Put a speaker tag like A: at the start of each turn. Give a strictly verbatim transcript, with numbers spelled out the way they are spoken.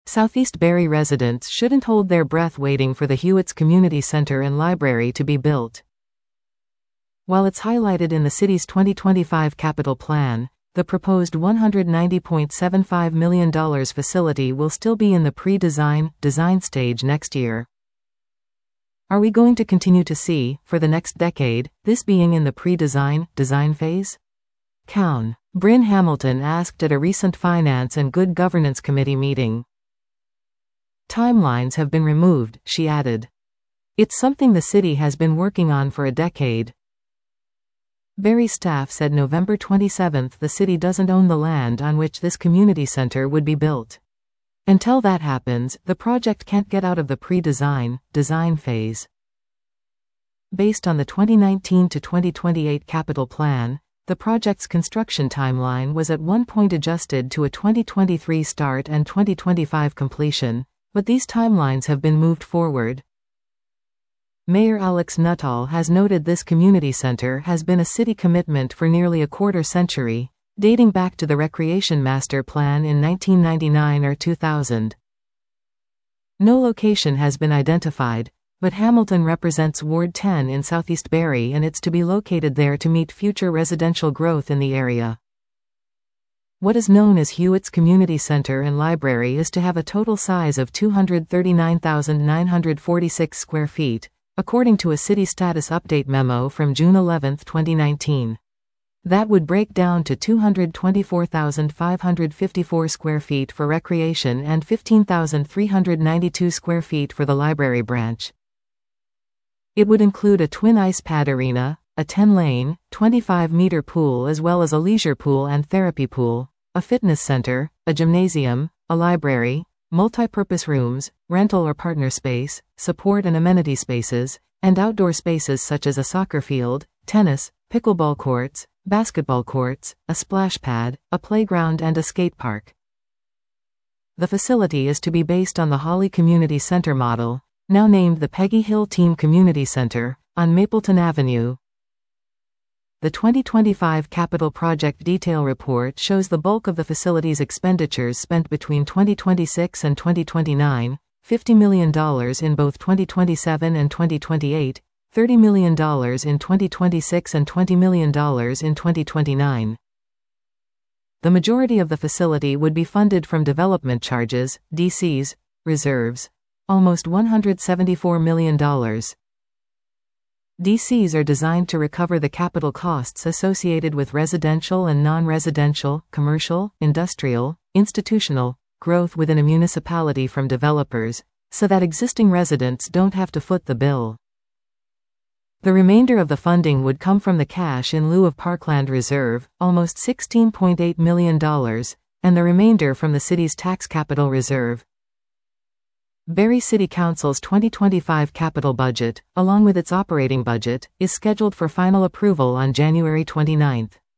A: Southeast Barrie residents shouldn't hold their breath waiting for the Hewitt's Community Center and Library to be built. While it's highlighted in the city's twenty twenty-five capital plan, the proposed one hundred ninety point seven five million dollars facility will still be in the pre-design, design stage next year. Are we going to continue to see, for the next decade, this being in the pre-design, design phase? Cown. Bryn Hamilton asked at a recent Finance and Good Governance Committee meeting. Timelines have been removed, she added. It's something the city has been working on for a decade. Barrie staff said November twenty-seventh the city doesn't own the land on which this community center would be built. Until that happens, the project can't get out of the pre-design, design phase. Based on the twenty nineteen to twenty twenty-eight capital plan, the project's construction timeline was at one point adjusted to a twenty twenty-three start and twenty twenty-five completion, but these timelines have been moved forward. Mayor Alex Nuttall has noted this community center has been a city commitment for nearly a quarter century, dating back to the Recreation Master Plan in nineteen ninety-nine or two thousand. No location has been identified, but Hamilton represents Ward ten in Southeast Barrie and it's to be located there to meet future residential growth in the area. What is known as Hewitt's Community Center and Library is to have a total size of two hundred thirty-nine thousand nine hundred forty-six square feet, according to a city status update memo from June eleventh twenty nineteen. That would break down to two hundred twenty-four thousand five hundred fifty-four square feet for recreation and fifteen thousand three hundred ninety-two square feet for the library branch. It would include a twin ice pad arena, a ten-lane, twenty-five meter pool as well as a leisure pool and therapy pool, a fitness center, a gymnasium, a library, multi-purpose rooms, rental or partner space, support and amenity spaces, and outdoor spaces such as a soccer field, tennis, pickleball courts, basketball courts, a splash pad, a playground and a skate park. The facility is to be based on the Holly Community Center model, now named the Peggy Hill Team Community Center, on Mapleton Avenue. The twenty twenty-five Capital Project Detail Report shows the bulk of the facility's expenditures spent between twenty twenty-six and twenty twenty-nine, fifty million dollars in both twenty twenty-seven and twenty twenty-eight, thirty million dollars in twenty twenty-six and twenty million dollars in twenty twenty-nine. The majority of the facility would be funded from development charges, D Cs, reserves, almost one hundred seventy-four million dollars. D Cs are designed to recover the capital costs associated with residential and non-residential, commercial, industrial, institutional growth within a municipality from developers, so that existing residents don't have to foot the bill. The remainder of the funding would come from the cash in lieu of Parkland Reserve, almost sixteen point eight million dollars, and the remainder from the city's tax capital reserve. Barrie City Council's twenty twenty-five capital budget, along with its operating budget, is scheduled for final approval on January twenty-ninth.